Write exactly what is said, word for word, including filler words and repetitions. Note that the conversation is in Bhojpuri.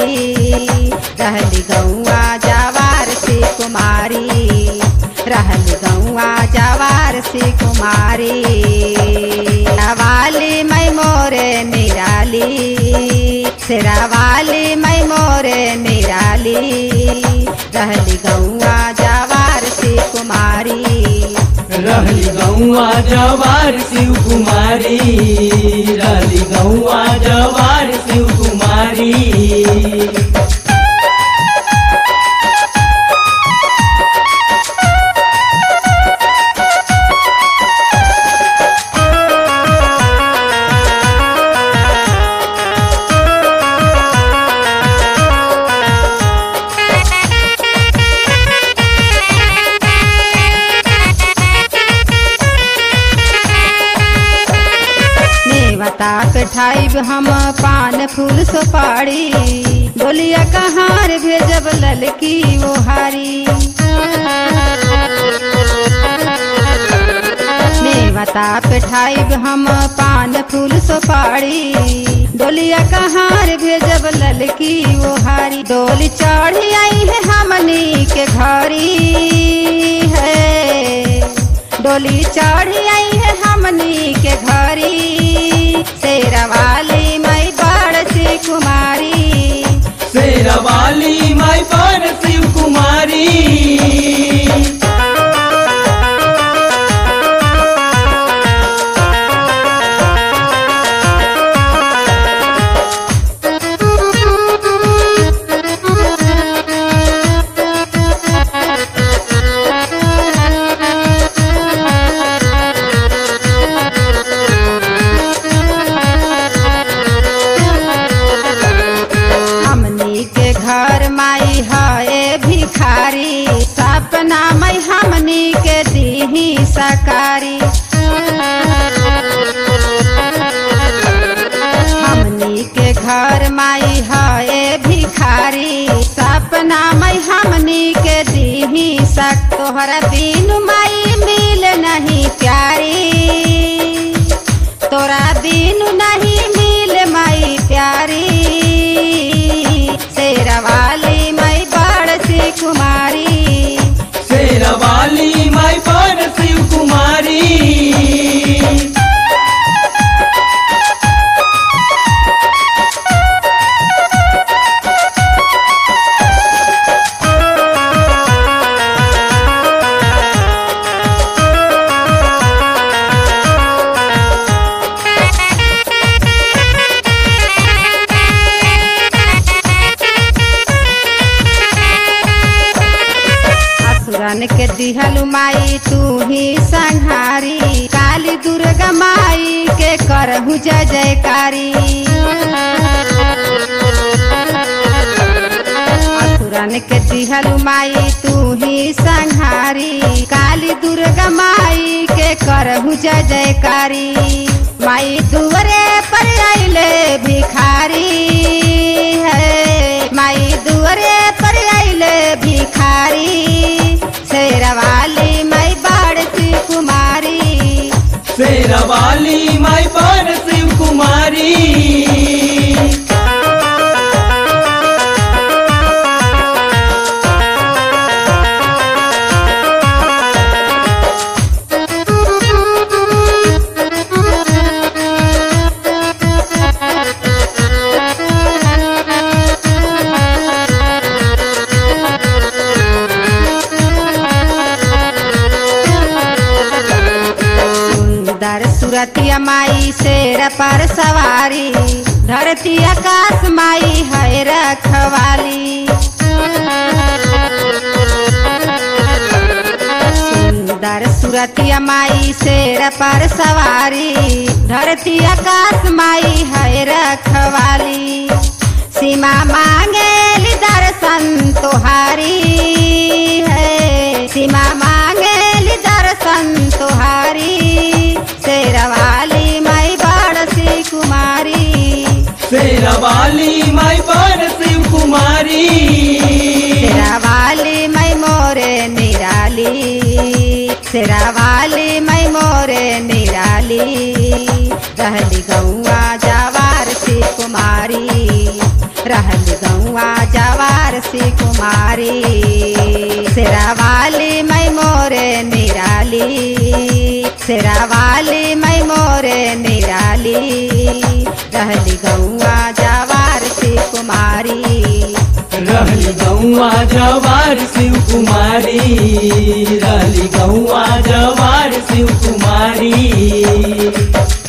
रहली गौआ जवार से कुमारी, रहली गौआ जवार से कुमारी। वाली मैं मोरे निराली, शेरावाली मैं मोरे निराली, रहली गौआ जवार से कुमारी, रहली गौआ जवार शिव कुमारी, रहली गौआ जवार शिव कुमारी। ताक ठाइब हम पान फूल सुपारी, बोलिया कहार भेजब ललकी वो हारी। नेवता पे ठाइब हम पान फूल सुपारी, डोलिया कहार भेजब ललकी वो हारी। डोली चढ़ी आई है हमनी के घरी है, डोली चढ़ी आई है हमनी के घरी। शेरावाली मैं बड़ शिव कुमारी, शेरावाली मैं बड़ शिव कुमारी। घर माई है भिखारी, सपना मैं हमनी के दीही सकारी। हमनी के घर माई है भिखारी, सपना मैं हमनी के दीही सक। तोहरा बिन माई मिल नहीं प्यारी, तोरा बिन नहीं मिल माई प्यारी। शेरावाली मैं बड़ शिव कुमारी, शेरावाली मैं बड़ शिव कुमारी। असुरन के दिहलु माई तू ही संहारी, काली दुर्गा माई के करहु जय जयकारी। असुरन के दिहलु माई तू ही संहारी, काली दुर्गा माई के करहु जय जयकारी। माई दुआरे पर आइले भिखारी है, माई दुआरे पर आइले भिखारी। शेरावाली मैं बड़ शिव कुमारी, शेरावाली मैं बड़ शिव कुमारी। सुरतिया माई शेर पर सवारी, धरती आकाश माई है रखवाली। सुंदर सुरतिया माई शेर पर सवारी, धरती आकाश माई है रखवाली। सीमा मांगेली दर्शन तुहारी है, सीमा मांगेली दर्शन तुहारी। शेरावाली मैं बड़ शिव कुमारी, शेरावाली मैं बड़ शिव कुमारी। शेरावाली मैं मोरे निराली, शेरावाली मैं मोरे निराली, रहली गौआ जवार शिव कुमारी, रहली गौआ कुमारी शेरावाली मैं मोरे निराली शेरावाली मैं मोरे निराली रहली गौआ जवार शिव कुमारी रहली गौआ जवार शिव कुमारी रहली गौआ जवार शिव कुमारी।